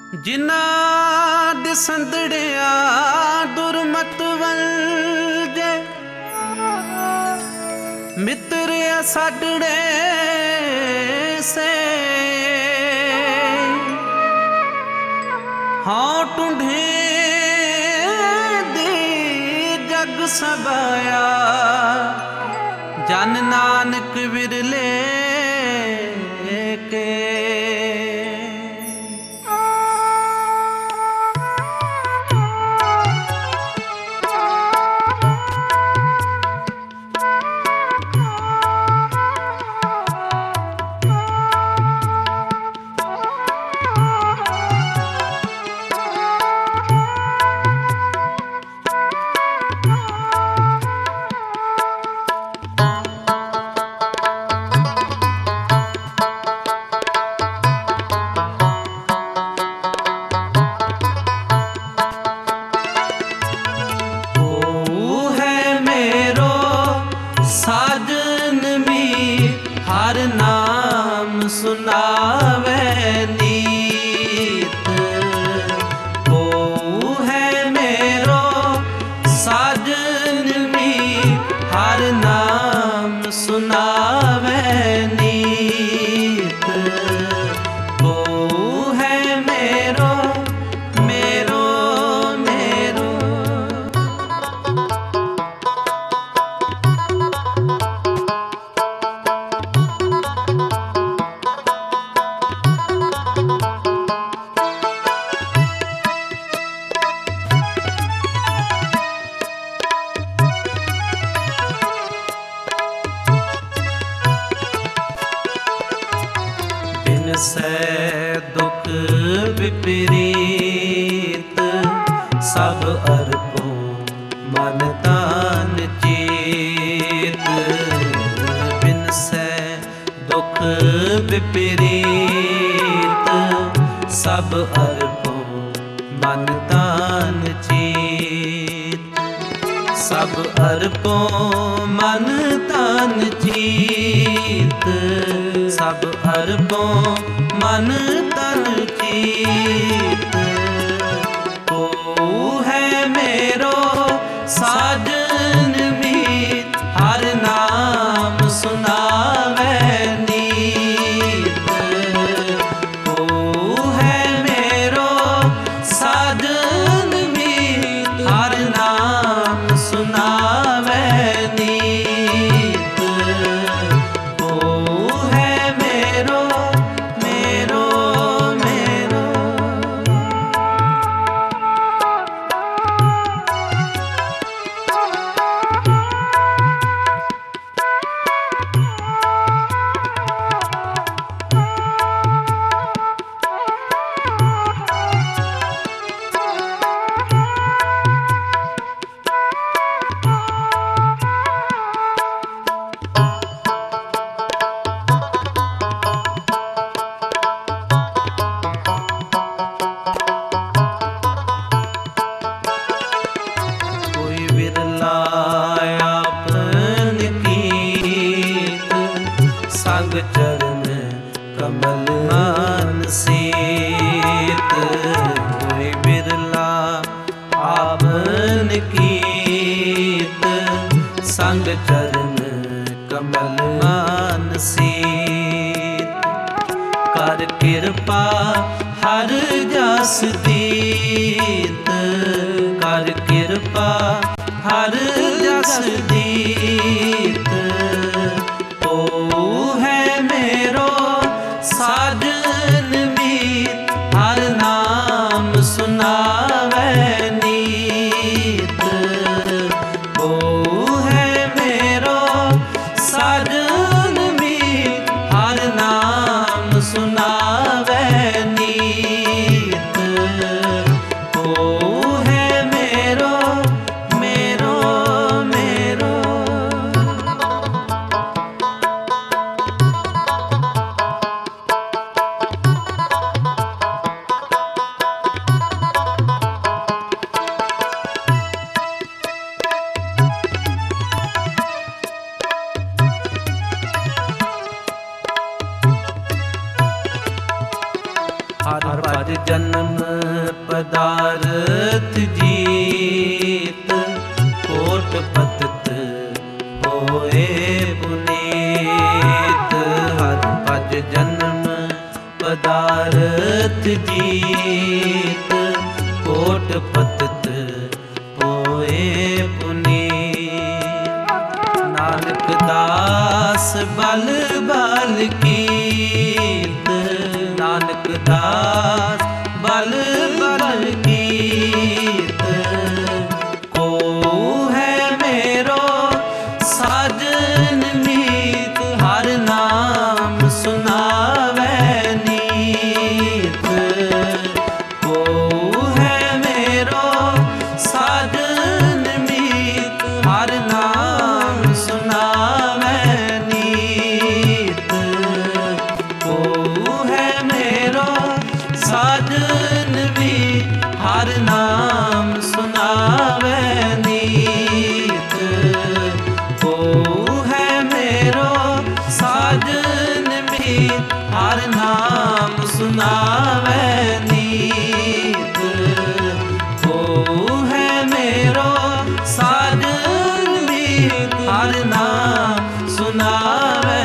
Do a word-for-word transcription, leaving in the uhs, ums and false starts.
ਜਿਨ੍ਹਾਂ ਦੇ ਸੰਦੜਿਆ ਦੁਰਮਤ ਵਲਜੇ ਮਿੱਤਰ ਸਾਡੜੇ ਸੇ ਹਾਂ ਟੁੰਡੇ ਦੀ ਜਗ ਸਬਾਇਆ ਜਨ ਨਾਨਕ ਵਿਰਲੇ ਕੇ हर नाम सुनावे नीत वो है मेरो साजन मी हर नाम सुनावे नीत वो है मेरो मेरो मेरो सै दुख विपरीत सब अरबों मन तान चेत बिन सै दुख विपरीत सब अरबों मन तान चेत सब अरबों मन तान चेत सब अरबों मन तन चीत ओ है मेरो साजन मीत हर नाम सुनावे नीत ओ है मेरो साजन मीत हर नाम सुनावे नीत ओ है मेरो मेरो मेरो संग चरण कमल मान सीत कोई बिरला आपन कीत संग चरण कमल मान सीत कर कृपा हर जस दीत कर कृपा हर जस दीत साजन मीत हर नाम सुनावे नीत वो है मेरो साजन मीत हर नाम सुनावे नीत वो है मेरो मेरो मेरो हर भज जन्म पदारथ जीत, कोट पतत होए पुनीत। हर भज जन्म पदारथ जीत, कोट पतत होए पुनीत। नानक दास बल बल कीत, नानक दास बल बल कीत। को है मेरो साजन मीत, हर नाम सुनावै नीत। को है मेरो साजन मीत, हर नाम सुनावै नीत। को है मेरो साजन मीत, हर नाम सुनावै नीत। को है मेरो साजन मीत, हर नाम सुनावै नीत। को है मेरो साजन मीत, हर नाम सुनावै